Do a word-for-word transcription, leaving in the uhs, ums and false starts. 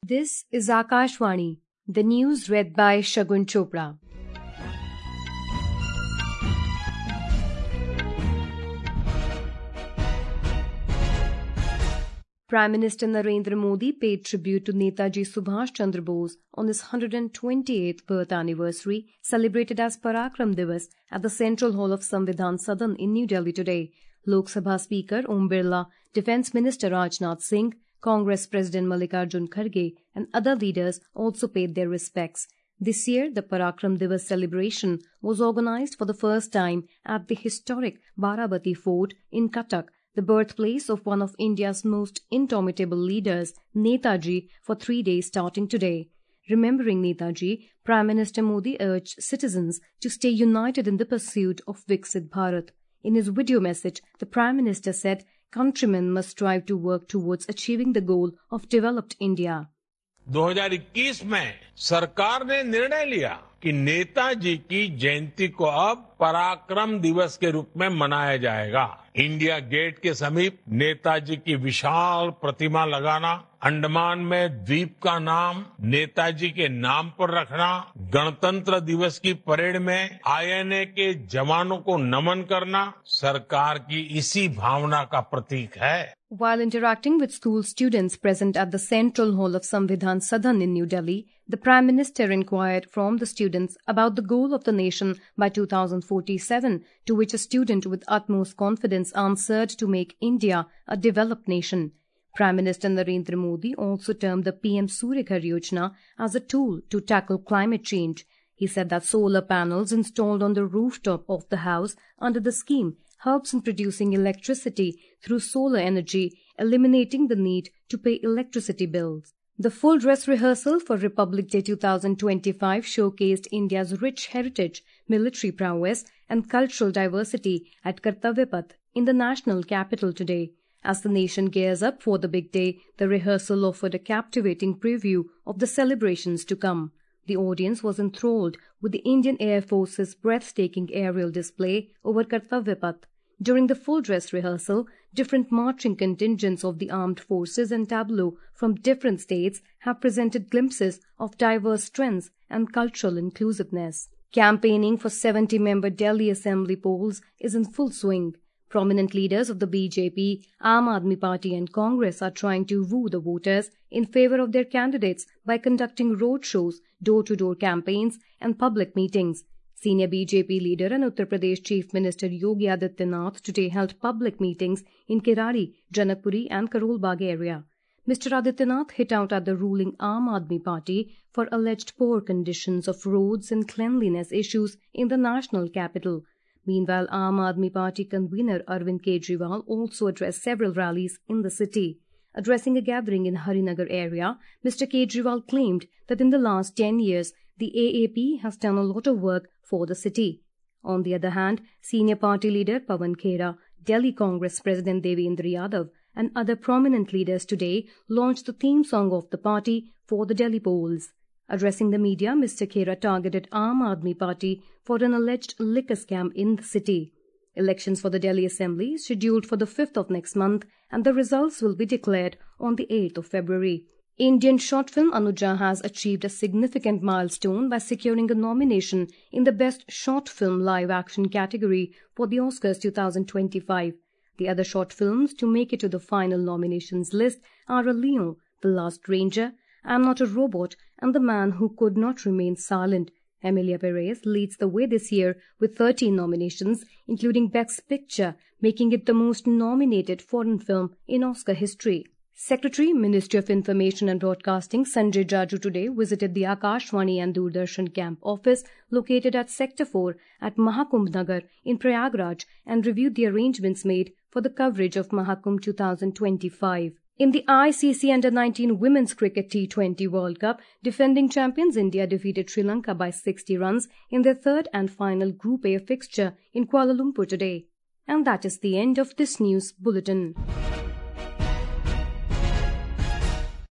This is Akashvani, the news read by Shagun Chopra. Prime Minister Narendra Modi paid tribute to Netaji Subhash Chandra Bose on his one hundred twenty-eighth birth anniversary, celebrated as Parakram Divas at the Central Hall of Samvidhan Sadan in New Delhi today. Lok Sabha Speaker Om Birla, Defence Minister Rajnath Singh, Congress President Mallikarjun Kharge and other leaders also paid their respects. This year, the Parakram Divas celebration was organised for the first time at the historic Barabati Fort in Cuttack, the birthplace of one of India's most indomitable leaders, Netaji, for three days starting today. Remembering Netaji, Prime Minister Modi urged citizens to stay united in the pursuit of Viksit Bharat. In his video message, the Prime Minister said, countrymen must strive to work towards achieving the goal of developed India. दो हज़ार इक्कीस में सरकार ने निर्णय लिया कि नेताजी की जयंती को अब पराक्रम दिवस के रूप में मनाया जाएगा। इंडिया गेट के समीप नेताजी की विशाल प्रतिमा लगाना, अंडमान में द्वीप का नाम नेताजी के नाम पर रखना, गणतंत्र दिवस की परेड में आईएनए के जवानों को नमन करना सरकार की इसी भावना का प्रतीक है। While interacting with school students present at the Central Hall of Samvidhan Sadan in New Delhi, the Prime Minister inquired from the students about the goal of the nation by two thousand forty-seven, to which a student with utmost confidence answered to make India a developed nation. Prime Minister Narendra Modi also termed the P M Surya Ghar Yojana as a tool to tackle climate change. He said that solar panels installed on the rooftop of the house under the scheme helps in producing electricity through solar energy, eliminating the need to pay electricity bills. The full dress rehearsal for Republic Day twenty twenty-five showcased India's rich heritage, military prowess and cultural diversity at Kartavya Path in the national capital today. As the nation gears up for the big day, the rehearsal offered a captivating preview of the celebrations to come. The audience was enthralled with the Indian Air Force's breathtaking aerial display over Kartavya Path. During the full dress rehearsal, different marching contingents of the armed forces and tableau from different states have presented glimpses of diverse strengths and cultural inclusiveness. Campaigning for seventy-member Delhi Assembly polls is in full swing. Prominent leaders of the B J P, Aam Aadmi Party and Congress are trying to woo the voters in favour of their candidates by conducting road shows, door-to-door campaigns and public meetings. Senior B J P leader and Uttar Pradesh Chief Minister Yogi Adityanath today held public meetings in Kirari, Janakpuri and Karol Bagh area. Mister Adityanath hit out at the ruling Aam Aadmi Party for alleged poor conditions of roads and cleanliness issues in the national capital. Meanwhile, Aam Aadmi Party convener Arvind Kejriwal also addressed several rallies in the city. Addressing a gathering in Harinagar area, Mister Kejriwal claimed that in the last ten years, the A A P has done a lot of work for the city. On the other hand, senior party leader Pawan Khera, Delhi Congress President Devendra Yadav and other prominent leaders today launched the theme song of the party for the Delhi polls. Addressing the media, Mister Khera targeted Aam Aadmi Party for an alleged liquor scam in the city. Elections for the Delhi Assembly is scheduled for the fifth of next month and the results will be declared on the eighth of February. Indian short film Anuja has achieved a significant milestone by securing a nomination in the Best Short Film Live Action category for the Oscars twenty twenty-five. The other short films to make it to the final nominations list are A Leon, The Last Ranger, I'm Not a Robot and The Man Who Could Not Remain Silent. Emilia Perez leads the way this year with thirteen nominations, including Best Picture, making it the most nominated foreign film in Oscar history. Secretary, Ministry of Information and Broadcasting Sanjay Jaju today visited the Akashvani and Doordarshan camp office located at Sector four at Mahakumbh Nagar in Prayagraj and reviewed the arrangements made for the coverage of Mahakumbh twenty twenty-five. In the I C C Under nineteen Women's Cricket T twenty World Cup, defending champions India defeated Sri Lanka by sixty runs in their third and final Group A fixture in Kuala Lumpur today. And that is the end of this news bulletin.